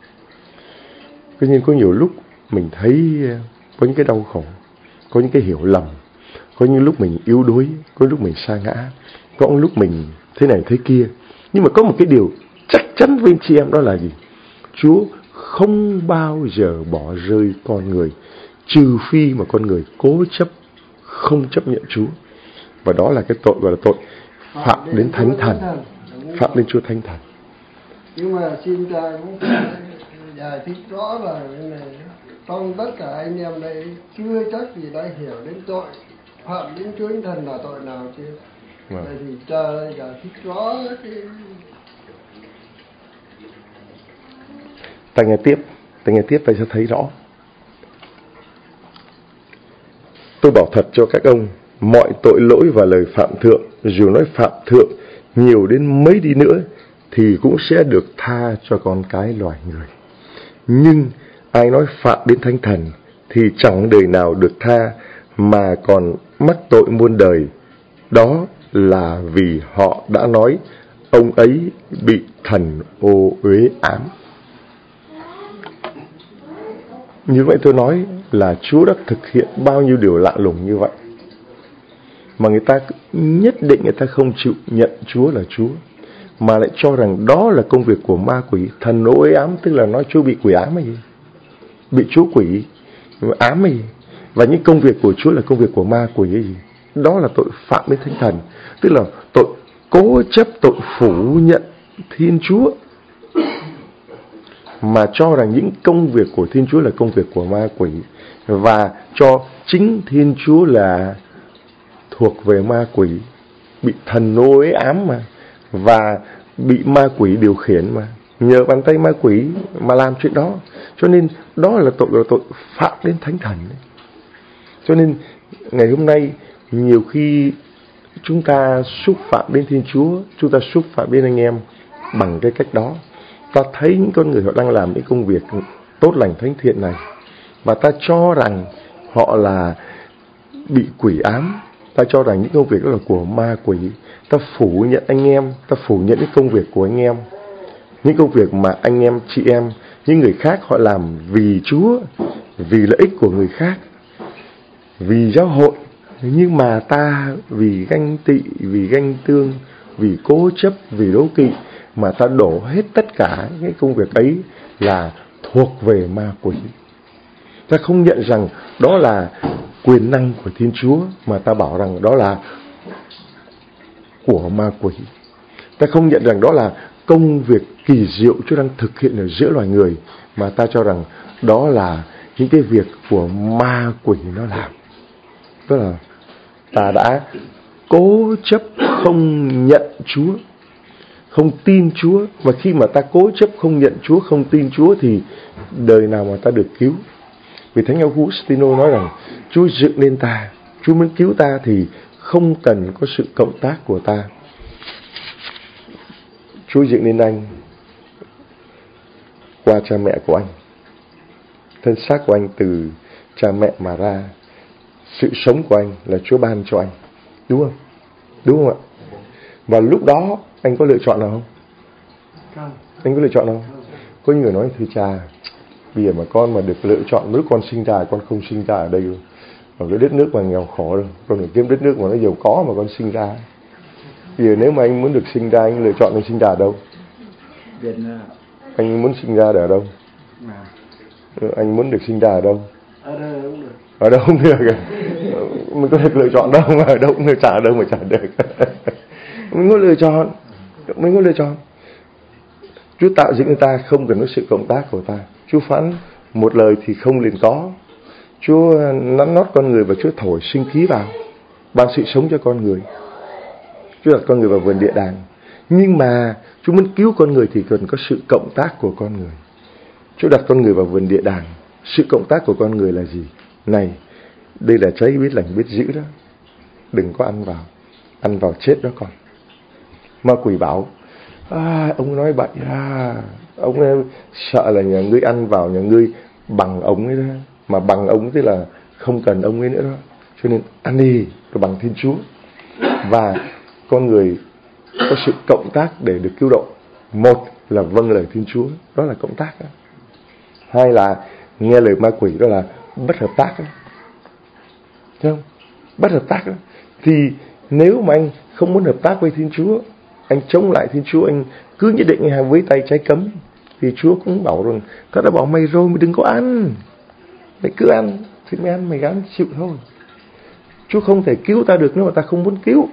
Tuy nhiên có nhiều lúc mình thấy có những cái đau khổ, có những cái hiểu lầm, có những lúc mình yếu đuối, có lúc mình sa ngã, có những lúc mình thế này thế kia. Nhưng mà có một cái điều chắc chắn với anh chị em, đó là gì? Chúa không bao giờ bỏ rơi con người, trừ phi mà con người cố chấp, không chấp nhận Chúa. Và đó là cái tội gọi là tội phạm đến Thánh Thần, phạm đến Chúa Thánh Thần. Nhưng mà xin cha cũng giải thích rõ là cái này, trong tất cả anh em đây chưa chắc gì đã hiểu đến tội phạm đến Chúa Thánh Thần là tội nào chứ? Vâng. Vậy thì cha giải thích rõ cái Ta nghe tiếp, ta nghe tiếp ta sẽ thấy rõ. Tôi bảo thật cho các ông, mọi tội lỗi và lời phạm thượng, dù nói phạm thượng nhiều đến mấy đi nữa, thì cũng sẽ được tha cho con cái loài người. Nhưng ai nói phạm đến Thánh Thần, thì chẳng đời nào được tha, mà còn mắc tội muôn đời. Đó là vì họ đã nói, ông ấy bị thần ô uế ám. Như vậy tôi nói là Chúa đã thực hiện bao nhiêu điều lạ lùng như vậy, mà người ta nhất định người ta không chịu nhận Chúa là Chúa, mà lại cho rằng đó là công việc của ma quỷ. Thần ô uế ám tức là nói Chúa bị quỷ ám hay gì, bị Chúa quỷ ám hay gì, và những công việc của Chúa là công việc của ma quỷ hay gì. Đó là tội phạm đến Thánh Thần, tức là tội cố chấp, tội phủ nhận Thiên Chúa, mà cho rằng những công việc của Thiên Chúa là công việc của ma quỷ, và cho chính Thiên Chúa là thuộc về ma quỷ, bị thần ô uế ám mà, và bị ma quỷ điều khiển mà, nhờ bàn tay ma quỷ mà làm chuyện đó. Cho nên đó là tội, là tội phạm đến Thánh Thần đấy. Cho nên ngày hôm nay nhiều khi chúng ta xúc phạm đến Thiên Chúa, chúng ta xúc phạm đến anh em bằng cái cách đó. Ta thấy những con người họ đang làm những công việc tốt lành thánh thiện này, và ta cho rằng họ là bị quỷ ám, ta cho rằng những công việc đó là của ma quỷ. Ta phủ nhận anh em, ta phủ nhận những công việc của anh em, những công việc mà anh em, chị em, những người khác họ làm vì Chúa, vì lợi ích của người khác, vì giáo hội. Nhưng mà ta vì ganh tị, vì ganh tương, vì cố chấp, vì đố kỵ, mà ta đổ hết tất cả cái công việc ấy là thuộc về ma quỷ. Ta không nhận rằng đó là quyền năng của Thiên Chúa, mà ta bảo rằng đó là của ma quỷ. Ta không nhận rằng đó là công việc kỳ diệu Chúa đang thực hiện ở giữa loài người, mà ta cho rằng đó là những cái việc của ma quỷ nó làm. Tức là ta đã cố chấp không nhận Chúa, không tin Chúa. Và khi mà ta cố chấp không nhận Chúa, không tin Chúa, thì đời nào mà ta được cứu. Vì Thánh Augustino nói rằng Chúa dựng nên ta, Chúa muốn cứu ta thì không cần có sự cộng tác của ta. Chúa dựng nên anh qua cha mẹ của anh, thân xác của anh từ cha mẹ mà ra. Sự sống của anh là Chúa ban cho anh, đúng không? Đúng không ạ? Và lúc đó anh có lựa chọn nào không? không. Anh có lựa chọn nào không? Có những người nói, thưa cha, bây giờ mà con mà được lựa chọn, lúc con sinh ra, con không sinh ra ở đây rồi, ở cái đất nước mà nghèo khổ rồi, con phải kiếm đất nước mà nó giàu có mà con sinh ra. Bây giờ nếu mà anh muốn được sinh ra, anh lựa chọn anh sinh ra ở đâu? Việt Nam. Anh muốn sinh ra ở đâu? À. Anh muốn được sinh ra ở đâu? Ở đây cũng được. Ở đâu cũng được. Mình có thể lựa chọn đâu mà ở đâu cũng được, chả ở đâu mà chả được. Mình có lựa chọn, mình có lựa chọn. Chúa tạo dựng người ta không cần có sự cộng tác của ta. Chúa phán một lời thì không liền có. Chúa nắn nót con người và Chúa thổi sinh khí vào, ban sự sống cho con người. Chúa đặt con người vào vườn địa đàng. Nhưng mà Chúa muốn cứu con người thì cần có sự cộng tác của con người. Chúa đặt con người vào vườn địa đàng. Sự cộng tác của con người là gì? Này, đây là trái biết lành biết giữ đó, đừng có ăn vào. Ăn vào chết đó con. Ma quỷ bảo, à, ông nói bậy à, ông ấy sợ là nhà ngươi ăn vào nhà ngươi bằng ông ấy đó. Mà bằng ông tức là không cần ông ấy nữa đó. Cho nên ăn đi rồi bằng Thiên Chúa. Và con người có sự cộng tác để được cứu độ. Một là vâng lời Thiên Chúa, đó là cộng tác đó. Hai là nghe lời ma quỷ, đó là bất hợp tác đó. Thấy không? Bất hợp tác đó. Thì nếu mà anh không muốn hợp tác với Thiên Chúa, anh chống lại Thiên Chúa, anh cứ nhất định anh với tay trái cấm, thì Chúa cũng bảo rằng ta đã bảo mày rồi, mày đừng có ăn, mày cứ ăn thì mày ăn, mày gắng chịu thôi. Chúa không thể cứu ta được nếu mà ta không muốn cứu.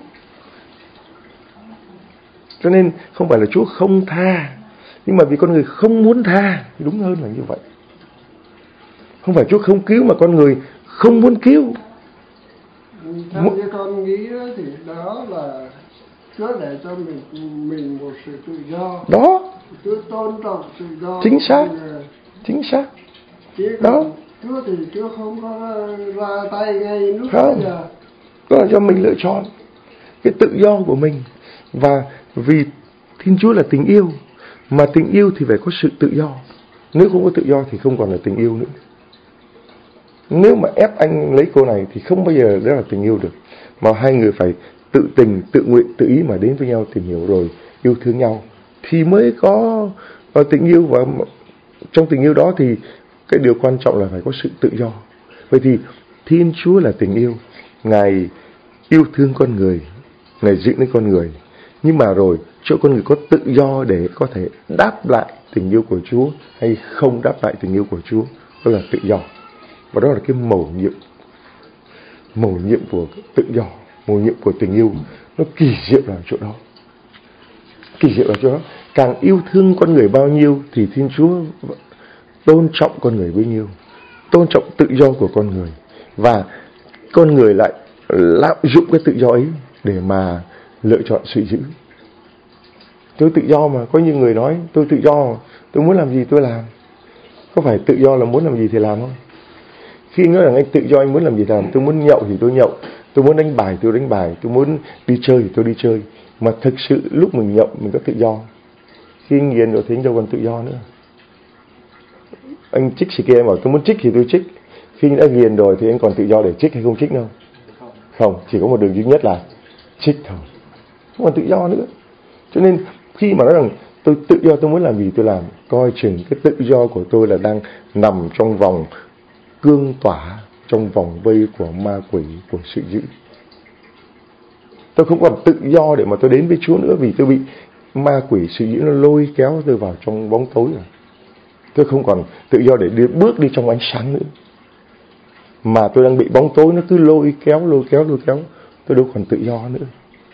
Cho nên không phải là Chúa không tha, nhưng mà vì con người không muốn tha thì đúng hơn là như vậy. Không phải Chúa không cứu mà con người không muốn cứu. theo như con nghĩ thì đó là Chúa để cho mình mình một sự tự do. Đó. Chúa tôn trọng tự do. Chính xác. Chính xác. Chứ đó. Chúa thì Chúa không có ra tay ngay lúc không. bây giờ. Đó là do mình lựa chọn cái tự do của mình. Và vì Thiên Chúa là tình yêu, mà tình yêu thì phải có sự tự do. Nếu không có tự do thì không còn là tình yêu nữa. Nếu mà ép anh lấy cô này thì không bao giờ đó là tình yêu được. Mà hai người phải tự tình, tự nguyện, tự ý mà đến với nhau, tìm hiểu rồi yêu thương nhau thì mới có tình yêu. Và trong tình yêu đó thì cái điều quan trọng là phải có sự tự do. Vậy thì Thiên Chúa là tình yêu, Ngài yêu thương con người, Ngài dựng nên con người, nhưng mà rồi cho con người có tự do để có thể đáp lại tình yêu của Chúa hay không đáp lại tình yêu của Chúa. Đó là tự do. Và đó là cái mầu nhiệm mầu nhiệm của tự do, mầu nhiệm của tình yêu. Nó kỳ diệu ở chỗ đó. Kỳ diệu ở chỗ đó. Càng yêu thương con người bao nhiêu thì Thiên Chúa tôn trọng con người bấy nhiêu, tôn trọng tự do của con người. Và con người lại lạm dụng cái tự do ấy để mà lựa chọn sự dữ. Tôi tự do mà, có nhiều người nói tôi tự do, tôi muốn làm gì tôi làm. Có phải tự do là muốn làm gì thì làm không? Khi nói rằng anh tự do, anh muốn làm gì thì làm. Tôi muốn nhậu thì tôi nhậu, tôi muốn đánh bài tôi đánh bài, tôi muốn đi chơi thì tôi đi chơi. Mà thực sự lúc mình nhậu mình có tự do. Khi anh nghiền rồi thì anh đâu còn tự do nữa. Anh trích xì ke, em bảo tôi muốn trích thì tôi trích. Khi anh đã nghiền rồi thì anh còn tự do để trích hay không trích đâu? Không, chỉ có một đường duy nhất là trích thôi, không còn tự do nữa. Cho nên khi mà nói rằng tôi tự do, tôi muốn làm gì tôi làm, coi chừng cái tự do của tôi là đang nằm trong vòng cương tỏa, trong vòng vây của ma quỷ, của sự dữ. Tôi không còn tự do để mà tôi đến với Chúa nữa, vì tôi bị ma quỷ, sự dữ nó lôi kéo tôi vào trong bóng tối rồi. Tôi không còn tự do để đi, bước đi trong ánh sáng nữa, mà tôi đang bị bóng tối nó cứ lôi kéo, lôi kéo, lôi kéo. Tôi đâu còn tự do nữa.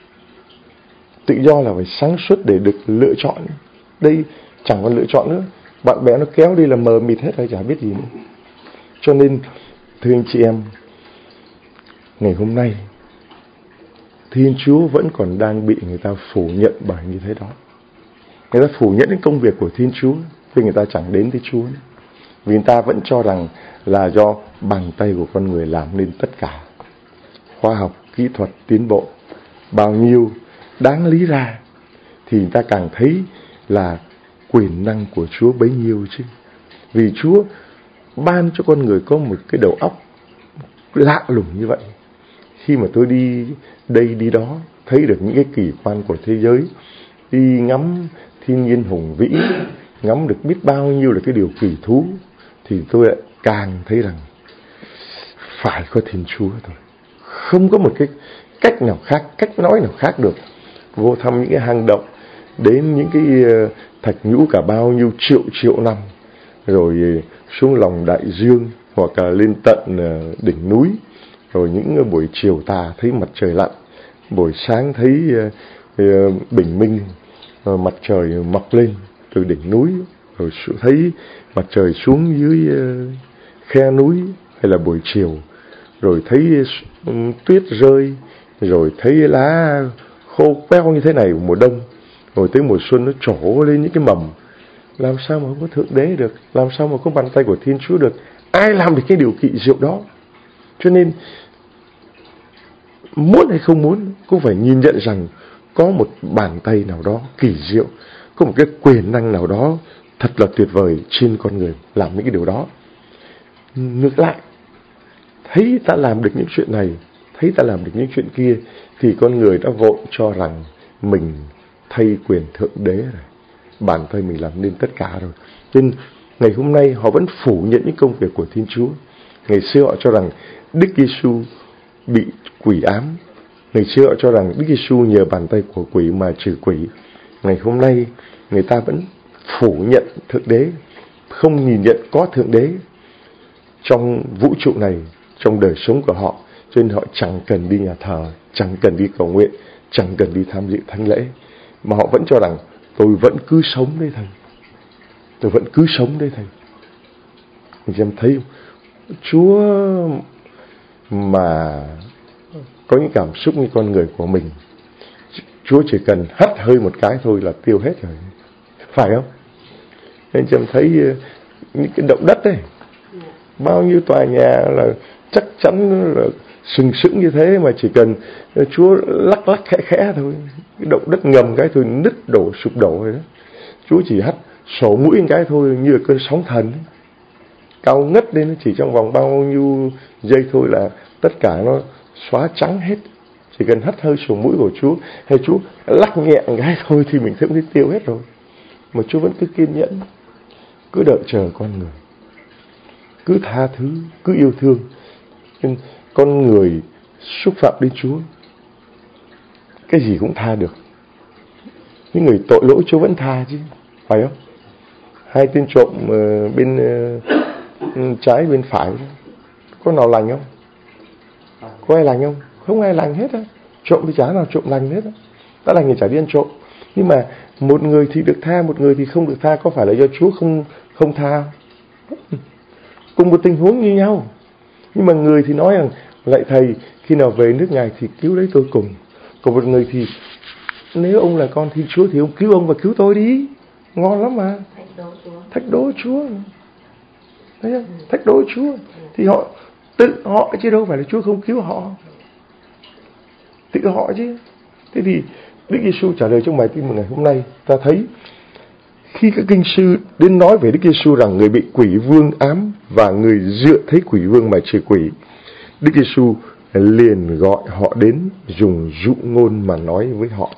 Tự do là phải sáng suốt để được lựa chọn. Đây chẳng còn lựa chọn nữa. Bạn bè nó kéo đi là mờ mịt hết rồi, chả biết gì nữa. Cho nên thưa anh chị em, ngày hôm nay Thiên Chúa vẫn còn đang bị người ta phủ nhận bởi như thế đó. Người ta phủ nhận những công việc của Thiên Chúa, vì người ta chẳng đến với Chúa. Vì người ta vẫn cho rằng là do bàn tay của con người làm nên tất cả. Khoa học, kỹ thuật tiến bộ bao nhiêu đáng lý ra, thì người ta càng thấy là quyền năng của Chúa bấy nhiêu chứ. Vì Chúa ban cho con người có một cái đầu óc lạ lùng như vậy. Khi mà tôi đi đây đi đó, thấy được những cái kỳ quan của thế giới, đi ngắm thiên nhiên hùng vĩ, ngắm được biết bao nhiêu là cái điều kỳ thú, thì tôi lại càng thấy rằng phải có Thiên Chúa thôi. Không có một cái cách nào khác, cách nói nào khác được. Vô thăm những cái hang động, đến những cái thạch nhũ cả bao nhiêu triệu triệu năm, rồi xuống lòng đại dương, hoặc là lên tận đỉnh núi, rồi những buổi chiều tà thấy mặt trời lặn, buổi sáng thấy bình minh, mặt trời mọc lên từ đỉnh núi, rồi thấy mặt trời xuống dưới khe núi, hay là buổi chiều rồi thấy tuyết rơi, rồi thấy lá khô queo như thế này mùa đông, rồi tới mùa xuân nó trổ lên những cái mầm. Làm sao mà không có Thượng Đế được, làm sao mà có bàn tay của Thiên Chúa được? Ai làm được cái điều kỳ diệu đó? Cho nên muốn hay không muốn cũng phải nhìn nhận rằng có một bàn tay nào đó kỳ diệu, có một cái quyền năng nào đó thật là tuyệt vời trên con người làm những cái điều đó. Ngược lại, thấy ta làm được những chuyện này, thấy ta làm được những chuyện kia, thì con người đã vội cho rằng mình thay quyền Thượng Đế rồi, bàn tay mình làm nên tất cả rồi. Nên ngày hôm nay họ vẫn phủ nhận những công việc của Thiên Chúa. Ngày xưa họ cho rằng Đức Giêsu bị quỷ ám, ngày xưa họ cho rằng Đức Giêsu nhờ bàn tay của quỷ mà trừ quỷ. Ngày hôm nay người ta vẫn phủ nhận Thượng Đế, không nhìn nhận có Thượng Đế trong vũ trụ này, trong đời sống của họ. Cho nên họ chẳng cần đi nhà thờ, chẳng cần đi cầu nguyện, chẳng cần đi tham dự thánh lễ, mà họ vẫn cho rằng tôi vẫn cứ sống đấy thầy, tôi vẫn cứ sống đấy thầy. Anh em thấy không? Chúa mà có những cảm xúc như con người của mình. Chúa chỉ cần hắt hơi một cái thôi là tiêu hết rồi, phải không? Nên chị em thấy những cái động đất ấy, bao nhiêu tòa nhà là chắc chắn là sừng sững như thế, mà chỉ cần Chúa lắc lắc khẽ khẽ thôi, cái động đất ngầm cái thôi nứt đổ sụp đổ rồi đó. Chúa chỉ hắt sổ mũi một cái thôi, như là cơn sóng thần ấy, cao ngất lên, chỉ trong vòng bao nhiêu giây thôi là tất cả nó xóa trắng hết. Chỉ cần hắt hơi sổ mũi của Chúa, hay Chúa lắc nhẹ một cái thôi thì mình thấy tiêu hết rồi. Mà Chúa vẫn cứ kiên nhẫn, cứ đợi chờ con người, cứ tha thứ, cứ yêu thương. Nhưng con người xúc phạm đến Chúa, cái gì cũng tha được. Những người tội lỗi Chúa vẫn tha chứ, phải không? Hai tên trộm bên trái bên phải, có nào lành không? Có ai lành không? Không ai lành hết á. Trộm thì chả nào trộm lành hết á. Đã lành thì chả đi ăn trộm. Nhưng mà một người thì được tha, một người thì không được tha. Có phải là do Chúa không không tha? Cùng một tình huống như nhau. Nhưng mà người thì nói rằng: lạy Thầy, khi nào về nước Ngài thì cứu lấy tôi cùng. Còn một người thì: nếu ông là con Thiên Chúa thì ông cứu ông và cứu tôi đi. Ngon lắm mà. Thách đố Chúa. Thấy không? Thách đố Chúa. Thì họ tự họ chứ đâu phải là Chúa không cứu họ. Tự họ chứ. Thế thì Đức Giêsu trả lời trong bài tin mừng ngày hôm nay, ta thấy khi các kinh sư đến nói về Đức Giêsu rằng người bị quỷ vương ám và người dựa thấy quỷ vương mà trừ quỷ, Đức Giêsu liền gọi họ đến, dùng dụ ngôn mà nói với họ.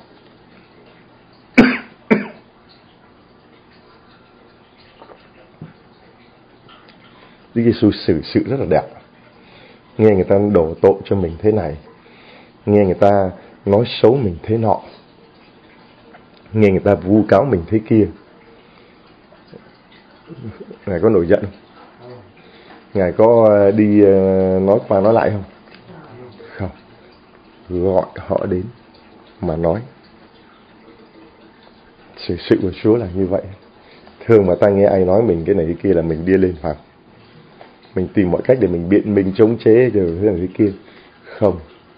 Đức Giêsu xử sự rất là đẹp. Nghe người ta đổ tội cho mình thế này, nghe người ta nói xấu mình thế nọ, nghe người ta vu cáo mình thế kia, Ngài có nổi giận không? Ngài có đi nói qua nói lại không? Không. Gọi họ đến mà nói. Sự sự của Chúa là như vậy. Thường mà ta nghe ai nói mình cái này cái kia là mình đi lên phạt, mình tìm mọi cách để mình biện minh chống chế rồi thế này thế kia. Không.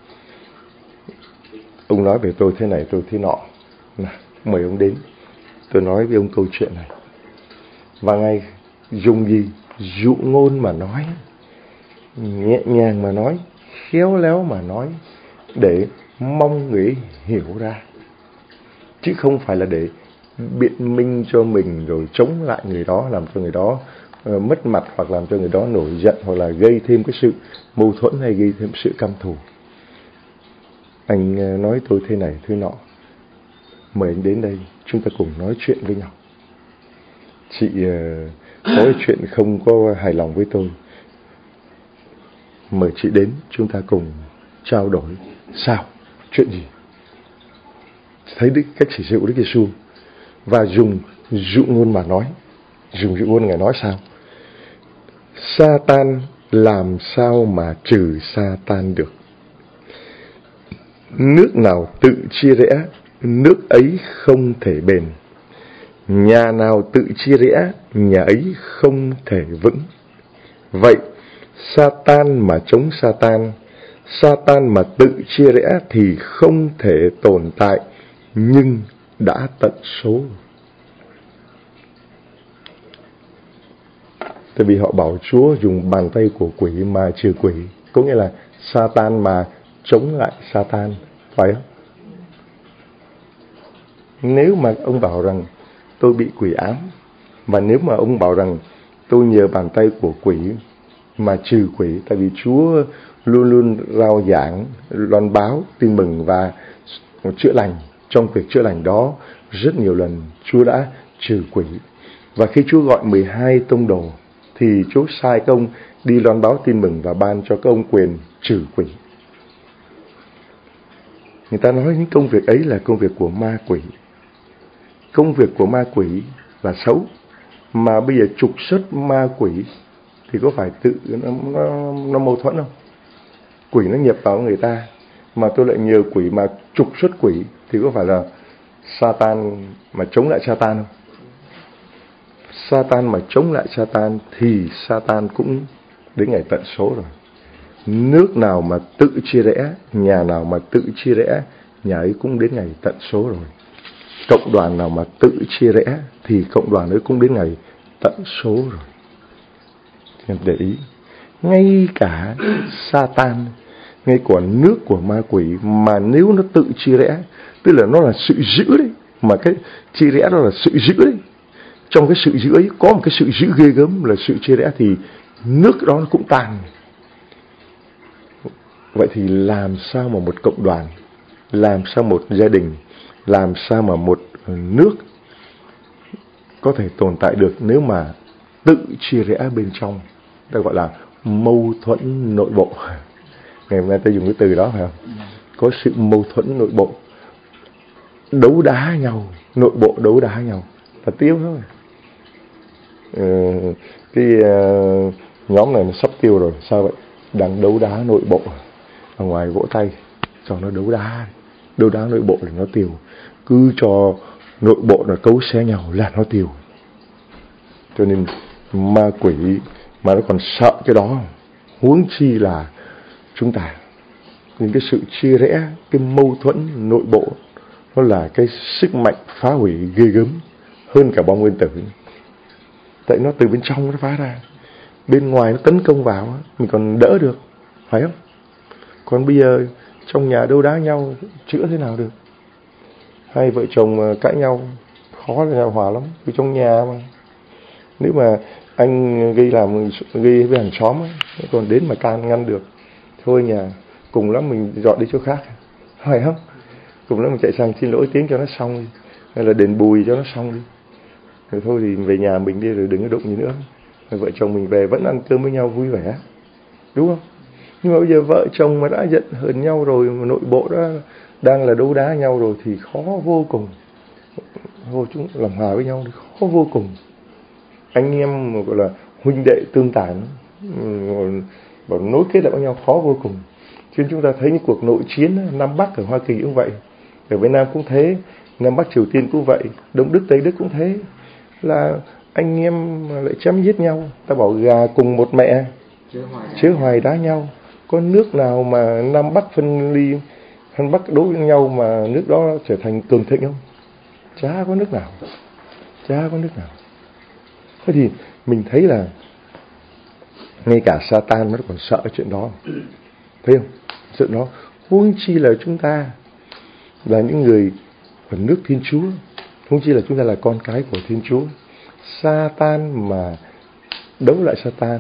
Ông nói về tôi thế này tôi thế nọ, nào, mời ông đến, tôi nói với ông câu chuyện này. Và Ngài dùng gì? Dụ ngôn mà nói, nhẹ nhàng mà nói, khéo léo mà nói, để mong người hiểu ra, chứ không phải là để biện minh cho mình rồi chống lại người đó, làm cho người đó uh, mất mặt, hoặc làm cho người đó nổi giận, hoặc là gây thêm cái sự mâu thuẫn hay gây thêm sự căm thù. Anh uh, nói tôi thế này thế nọ, mời anh đến đây, chúng ta cùng nói chuyện với nhau. Chị uh, có cái chuyện không có hài lòng với tôi, mời chị đến, chúng ta cùng trao đổi. Sao? Chuyện gì? Thấy đức cách chỉ dụ Đức Giêsu và dùng dụ ngôn mà nói. Dùng dụ ngôn Ngài nói sao? Sa-tan làm sao mà trừ Sa-tan được? Nước nào tự chia rẽ, nước ấy không thể bền. Nhà nào tự chia rẽ, nhà ấy không thể vững. Vậy Sa-tan mà chống Sa-tan, Sa-tan mà tự chia rẽ thì không thể tồn tại, nhưng đã tận số. Tại vì họ bảo Chúa dùng bàn tay của quỷ mà trừ quỷ, có nghĩa là Sa-tan mà chống lại Sa-tan, phải không? Nếu mà ông bảo rằng tôi bị quỷ ám, và nếu mà ông bảo rằng tôi nhờ bàn tay của quỷ mà trừ quỷ, tại vì Chúa luôn luôn rao giảng, loan báo tin mừng và chữa lành. Trong việc chữa lành đó, rất nhiều lần Chúa đã trừ quỷ. Và khi Chúa gọi mười hai tông đồ, thì Chúa sai các ông đi loan báo tin mừng và ban cho các ông quyền trừ quỷ. Người ta nói những công việc ấy là công việc của ma quỷ. Công việc của ma quỷ là xấu, mà bây giờ trục xuất ma quỷ thì có phải tự nó, nó, nó mâu thuẫn không? Quỷ nó nhập vào người ta, mà tôi lại nhờ quỷ mà trục xuất quỷ, thì có phải là Sa-tan mà chống lại Sa-tan không? Sa-tan mà chống lại Sa-tan thì Sa-tan cũng đến ngày tận số rồi. Nước nào mà tự chia rẽ, nhà nào mà tự chia rẽ, nhà ấy cũng đến ngày tận số rồi. Cộng đoàn nào mà tự chia rẽ thì cộng đoàn ấy cũng đến ngày tận số rồi. Em để ý, ngay cả Satan, ngay cả nước của ma quỷ mà nếu nó tự chia rẽ, tức là nó là sự giữ đấy, mà cái chia rẽ đó là sự giữ đấy. Trong cái sự giữ ấy có một cái sự giữ ghê gớm là sự chia rẽ, thì nước đó nó cũng tan. Vậy thì làm sao mà một cộng đoàn, làm sao một gia đình, làm sao mà một nước có thể tồn tại được nếu mà tự chia rẽ bên trong? Ta gọi là mâu thuẫn nội bộ. Ngày hôm nay ta dùng cái từ đó phải không? Có sự mâu thuẫn nội bộ, đấu đá nhau, nội bộ đấu đá nhau, ta tiêu thôi. Ừ, cái uh, nhóm này nó sắp tiêu rồi, sao vậy? Đang đấu đá nội bộ, ở ngoài vỗ tay cho nó đấu đá, đấu đá nội bộ để nó tiêu. Cứ cho nội bộ nó cấu xé nhau là nó tiêu. Cho nên ma quỷ mà nó còn sợ cái đó, huống chi là chúng ta. Những cái sự chia rẽ, cái mâu thuẫn nội bộ, nó là cái sức mạnh phá hủy ghê gớm hơn cả bom nguyên tử. Tại nó từ bên trong nó phá ra, bên ngoài nó tấn công vào mình còn đỡ được, phải không? Còn bây giờ trong nhà đấu đá nhau chữa thế nào được? Hai vợ chồng cãi nhau khó là hòa lắm, vì trong nhà mà. Nếu mà anh gây làm gây với hàng xóm ấy, còn đến mà can ngăn được, thôi nhà cùng lắm mình dọn đi chỗ khác, phải không? Cùng lắm mình chạy sang xin lỗi tiếng cho nó xong đi, hay là đền bù cho nó xong đi. Rồi thôi thì về nhà mình đi, rồi đừng có đụng gì nữa. Rồi vợ chồng mình về vẫn ăn cơm với nhau vui vẻ, đúng không? Nhưng mà bây giờ vợ chồng mà đã giận hờn nhau rồi, mà nội bộ đó đang là đấu đá nhau rồi thì khó vô cùng. Vô chúng làm hòa với nhau thì khó vô cùng. Anh em mà gọi là huynh đệ tương tàn, và nối kết lại với nhau khó vô cùng. Cho nên chúng ta thấy những cuộc nội chiến Nam Bắc ở Hoa Kỳ cũng vậy, ở Việt Nam cũng thế, Nam Bắc Triều Tiên cũng vậy, Đông Đức Tây Đức cũng thế, là anh em lại chém giết nhau. Ta bảo gà cùng một mẹ chứ hoài đá nhau. Có nước nào mà Nam Bắc phân ly, Nam Bắc đấu với nhau mà nước đó trở thành cường thịnh không? Chả có nước nào, chả có nước nào. Thế thì mình thấy là ngay cả Satan nó còn sợ chuyện đó, thấy không? Sợ nó, huống chi là chúng ta là những người ở nước Thiên Chúa, huống chi là chúng ta là con cái của Thiên Chúa. Satan mà đấu lại Satan,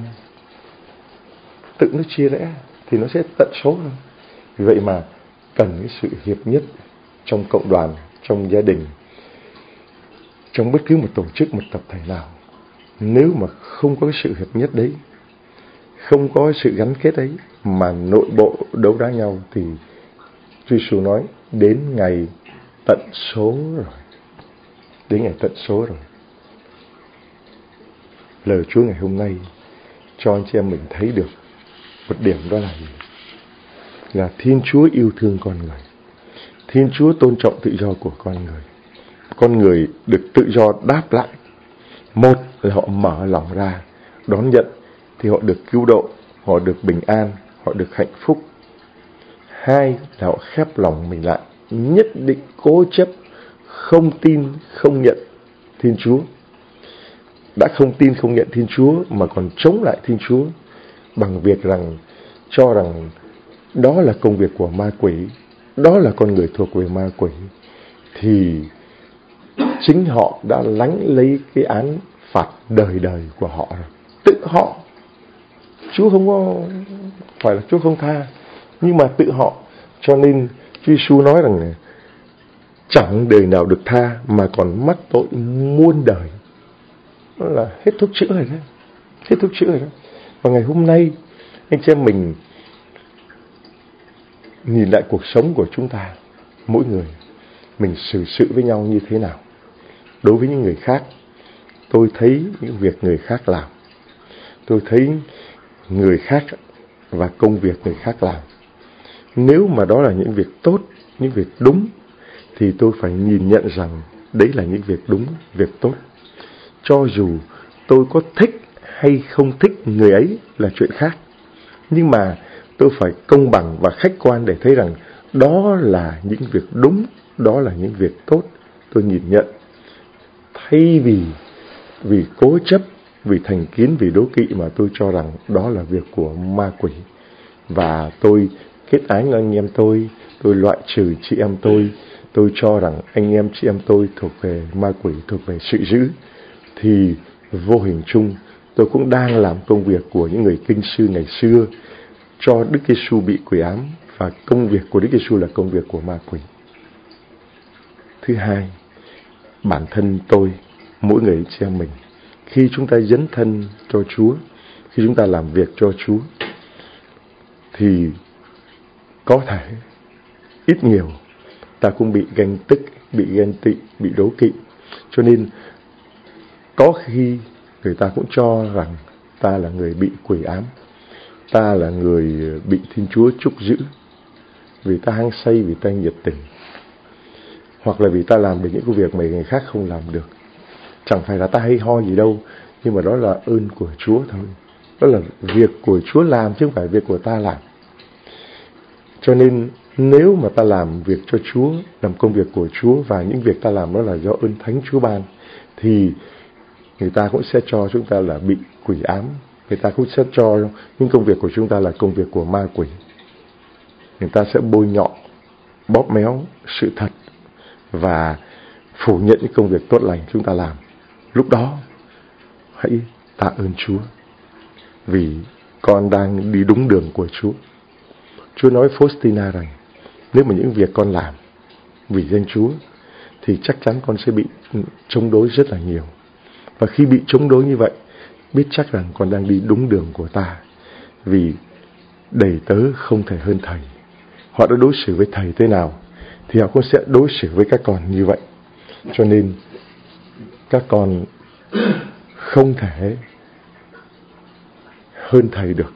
tự nó chia rẽ thì nó sẽ tận số thôi. Vì vậy mà cần cái sự hiệp nhất trong cộng đoàn, trong gia đình, trong bất cứ một tổ chức, một tập thể nào. Nếu mà không có cái sự hiệp nhất đấy, không có cái sự gắn kết ấy, mà nội bộ đấu đá nhau thì Chúa Giêsu nói đến ngày tận số rồi. Đến ngày tận số rồi. Lời Chúa ngày hôm nay cho anh chị em mình thấy được một điểm, đó là gì? Là Thiên Chúa yêu thương con người. Thiên Chúa tôn trọng tự do của con người. Con người được tự do đáp lại. Một là họ mở lòng ra đón nhận thì họ được cứu độ, họ được bình an, họ được hạnh phúc. Hai là họ khép lòng mình lại, nhất định cố chấp, không tin, không nhận Thiên Chúa. Đã không tin, không nhận Thiên Chúa mà còn chống lại Thiên Chúa bằng việc rằng cho rằng đó là công việc của ma quỷ, đó là con người thuộc về ma quỷ, thì chính họ đã lãnh lấy cái án phạt đời đời của họ rồi. Tự họ. Chúa không có, phải là Chúa không tha, nhưng mà tự họ. Cho nên Chúa Giêsu nói rằng chẳng đời nào được tha mà còn mắc tội muôn đời. Đó là hết thuốc chữa rồi đó. Hết thuốc chữa rồi đó. Và ngày hôm nay anh chị em mình nhìn lại cuộc sống của chúng ta, mỗi người mình xử sự với nhau như thế nào. Đối với những người khác, tôi thấy những việc người khác làm, tôi thấy người khác và công việc người khác làm. Nếu mà đó là những việc tốt, những việc đúng, thì tôi phải nhìn nhận rằng đấy là những việc đúng, việc tốt. Cho dù tôi có thích hay không thích người ấy là chuyện khác, nhưng mà tôi phải công bằng và khách quan để thấy rằng đó là những việc đúng, đó là những việc tốt, tôi nhìn nhận. Thay vì vì cố chấp, vì thành kiến, vì đố kỵ mà tôi cho rằng đó là việc của ma quỷ, và tôi kết ái anh em tôi, tôi loại trừ chị em tôi, tôi cho rằng anh em chị em tôi thuộc về ma quỷ, thuộc về sự dữ, thì vô hình chung tôi cũng đang làm công việc của những người kinh sư ngày xưa, cho Đức Giêsu bị quỷ ám, và công việc của Đức Giêsu là công việc của ma quỷ. Thứ hai, bản thân tôi, mỗi người chị em mình, khi chúng ta dấn thân cho Chúa, khi chúng ta làm việc cho Chúa, thì có thể ít nhiều ta cũng bị ganh tức, bị ghen tị, bị đố kỵ. Cho nên có khi người ta cũng cho rằng ta là người bị quỷ ám, ta là người bị Thiên Chúa trút giữ, vì ta hăng say, vì ta nhiệt tình, hoặc là vì ta làm được những công việc mà người khác không làm được. Chẳng phải là ta hay ho gì đâu, nhưng mà đó là ơn của Chúa thôi. Đó là việc của Chúa làm chứ không phải việc của ta làm. Cho nên nếu mà ta làm việc cho Chúa, làm công việc của Chúa, và những việc ta làm đó là do ơn thánh Chúa ban, thì người ta cũng sẽ cho chúng ta là bị quỷ ám. Người ta cũng sẽ cho những công việc của chúng ta là công việc của ma quỷ. Người ta sẽ bôi nhọ, bóp méo sự thật và phủ nhận những công việc tốt lành chúng ta làm. Lúc đó hãy tạ ơn Chúa, vì con đang đi đúng đường của Chúa. Chúa nói Faustina rằng nếu mà những việc con làm vì danh Chúa thì chắc chắn con sẽ bị chống đối rất là nhiều. Và khi bị chống đối như vậy, biết chắc rằng con đang đi đúng đường của ta. Vì đầy tớ không thể hơn thầy. Họ đã đối xử với thầy thế nào thì họ cũng sẽ đối xử với các con như vậy. Cho nên các con không thể hơn thầy được.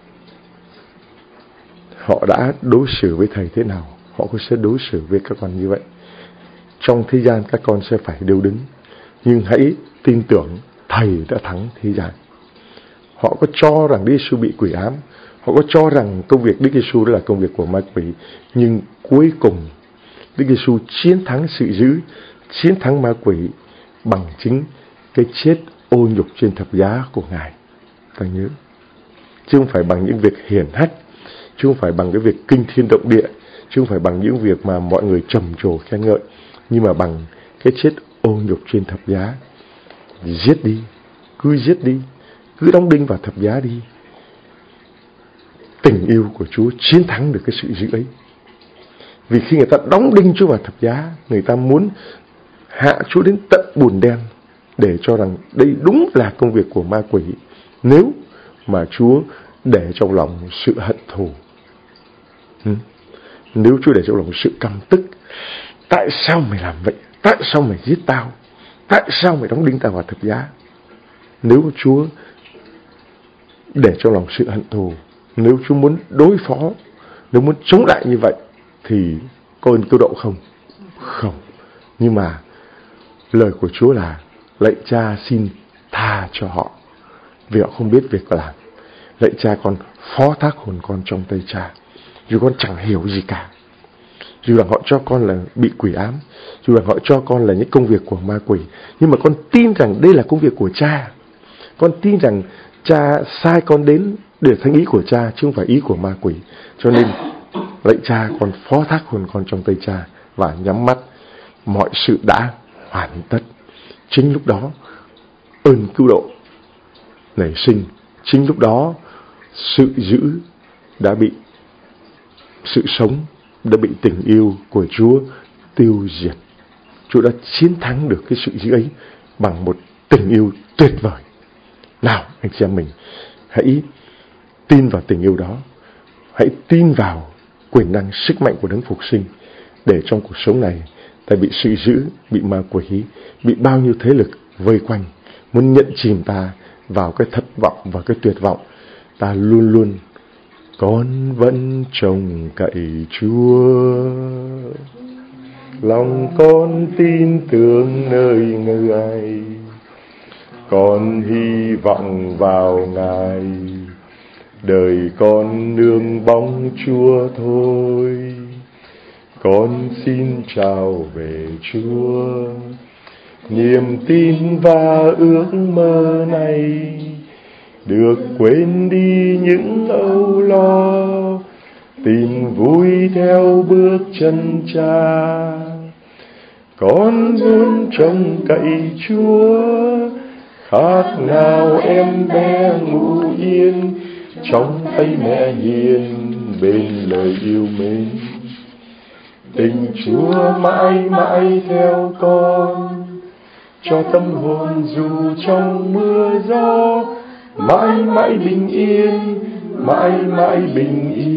Họ đã đối xử với thầy thế nào, họ cũng sẽ đối xử với các con như vậy. Trong thế gian các con sẽ phải điêu đứng, nhưng hãy tin tưởng thầy đã thắng thế gian. Họ có cho rằng Đức Giêsu bị quỷ ám, họ có cho rằng công việc Đức Giêsu là công việc của ma quỷ, nhưng cuối cùng Đức Giêsu chiến thắng sự dữ, chiến thắng ma quỷ bằng chính cái chết ô nhục trên thập giá của Ngài. Ta nhớ, chứ không phải bằng những việc hiển hách, chứ không phải bằng cái việc kinh thiên động địa, chứ không phải bằng những việc mà mọi người trầm trồ khen ngợi, nhưng mà bằng cái chết ô nhục trên thập giá. Giết đi, cứ giết đi, cứ đóng đinh vào thập giá đi. Tình yêu của Chúa chiến thắng được cái sự dữ ấy. Vì khi người ta đóng đinh Chúa vào thập giá, người ta muốn hạ Chúa đến tận bùn đen, để cho rằng đây đúng là công việc của ma quỷ. Nếu mà Chúa để trong lòng sự hận thù, nếu Chúa để trong lòng sự căm tức, tại sao mày làm vậy? Tại sao mày giết tao? Tại sao mày đóng đinh tao vào thập giá? Nếu Chúa để trong lòng sự hận thù, nếu Chúa muốn đối phó, nếu muốn chống lại như vậy, thì có ơn cứu độ không? Không. Nhưng mà lời của Chúa là lạy Cha xin tha cho họ, vì họ không biết việc làm. Lạy Cha, con phó thác hồn con trong tay Cha, dù con chẳng hiểu gì cả, dù rằng họ cho con là bị quỷ ám, dù rằng họ cho con là những công việc của ma quỷ, nhưng mà con tin rằng đây là công việc của Cha. Con tin rằng Cha sai con đến để thành ý của Cha, chứ không phải ý của ma quỷ. Cho nên lạy Cha, con phó thác hồn con trong tay Cha, và nhắm mắt, mọi sự đã hoàn tất. Chính lúc đó ơn cứu độ nảy sinh, chính lúc đó sự dữ đã bị, sự sống đã bị tình yêu của Chúa tiêu diệt. Chúa đã chiến thắng được cái sự dữ ấy bằng một tình yêu tuyệt vời. Nào anh chị em mình, hãy tin vào tình yêu đó, hãy tin vào quyền năng sức mạnh của Đấng Phục Sinh, để trong cuộc sống này ta bị sự dữ, bị ma quỷ, bị bao nhiêu thế lực vây quanh muốn nhận chìm ta vào cái thất vọng và cái tuyệt vọng, ta luôn luôn con vẫn trông cậy Chúa, lòng con tin tưởng nơi Ngài, con hy vọng vào Ngài, đời con nương bóng Chúa thôi. Con xin chào về Chúa, niềm tin và ước mơ này được quên đi những âu lo, tìm vui theo bước chân Cha. Con luôn trông cậy Chúa, khác nào em bé ngủ yên trong tay mẹ hiền bên lời yêu mến. Tình Chúa mãi mãi theo con, cho tâm hồn dù trong mưa gió, mãi mãi bình yên, mãi mãi bình yên.